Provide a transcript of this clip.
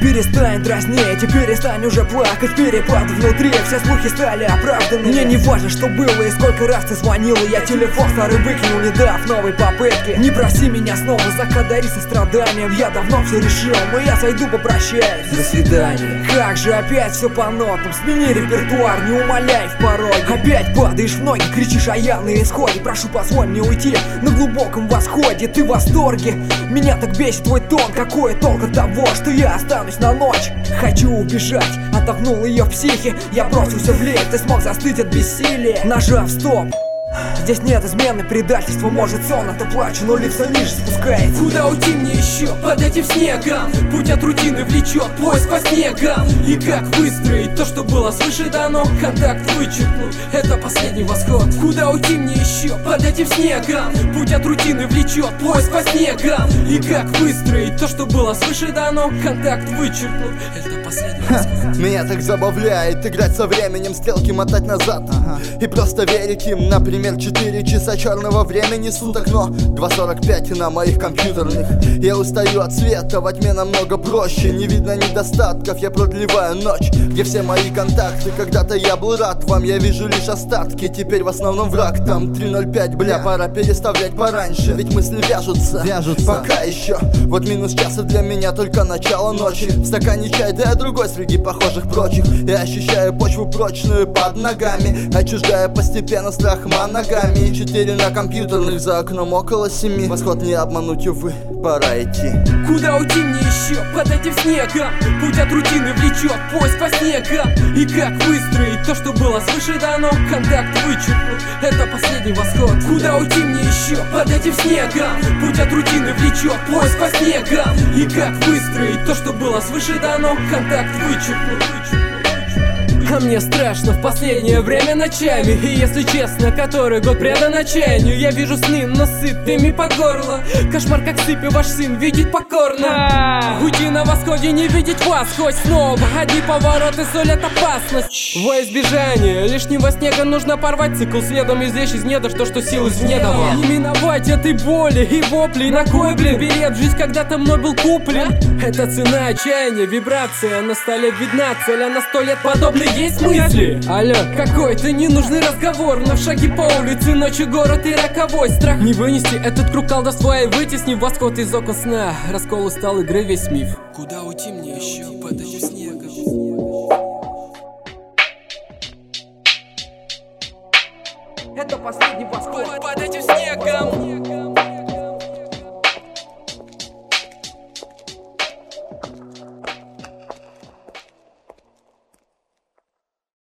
Перестань дразнить и перестань уже плакать. Перепад внутри, все слухи стали оправданы. Мне не важно, что было и сколько раз ты звонила. Я телефон старый выкинул, не дав новой попытки. Не проси меня снова, закадари состраданием. Я давно все решил, но я сойду, попрощаюсь. До свидания. Как же опять все по нотам. Смени репертуар, не умоляй в пороге. Опять падаешь в ноги, кричишь, а я на исходе. Прошу, позволь мне уйти на глубоком восходе. Ты в восторге, меня так бесит твой тон. Какой толк от того, что я останусь на ночь? Хочу убежать, оттолкнул ее в психе. Я бросился в лес, ты смог застыть от бессилия. Нажав стоп. Здесь нет измены, предательства, может сон, а то плачу, но лицо ниже спускается. Куда уйти мне еще под этим снегом? Путь от рутины влечет поиск по снегам. И как выстроить то, что было свыше дано? Контакт вычеркнут, это последний восход. Куда уйти мне еще под этим снегом? Путь от рутины влечет поиск по снегам. И как выстроить то, что было свыше дано? Контакт вычеркнут, это последний восход. Меня так забавляет играть со временем, стрелки мотать назад и просто верить им. Например, 4 часа черного времени суток, но 2:45 на моих компьютерных. Я устаю от света, во тьме намного проще. Не видно недостатков, я продлеваю ночь. Где все мои контакты? Когда-то я был рад вам, я вижу лишь остатки. Теперь в основном враг, там 3:05, бля, пора переставлять пораньше. Ведь мысли вяжутся, пока еще. Вот минус часа для меня только начало ночи. В стакане чай, да я другой среди похожих прочих. Я ощущаю почву прочную под ногами, отчуждая постепенно страх ногами. 4 на компьютерных, за окном около 7. Восход не обмануть, увы, пора идти. Куда уйти мне еще под этим снегом? Путь от рутины влечет поиск по снегам. И как выстроить то, что было свыше дано? Контакт вычеркнут, это последний восход. Куда уйти мне еще под этим снегом? Путь от рутины влечет поиск по снегам. И как выстроить то, что было свыше дано? Контакт вычеркнут. А мне страшно в последнее время ночами. И если честно, который год предан отчаянию. Я вижу сны, но сытыми по горло. Кошмар как сыпь, ваш сын видеть покорно. Уйти на восходе, не видеть вас хоть снова. Одни повороты сулят опасность. Во избежание лишнего снега нужно порвать цикл следом. Извлечь из недр то, что сил извне дало. Не миновать этой боли и воплей. На кой, блин, билет в жизнь когда-то мной был куплен? Это цена отчаяния, вибрация. На столе видна цель, а на 100 лет подобный есть мысли. Алло, какой-то ненужный разговор. Но в шаге по улице, ночью город и роковой страх. Не вынести этот круг колдовства и вытеснив восход из окон сна. Раскол устал игры весь миф. Куда уйти мне еще под этим снегом? Это последний восход под этим снегом.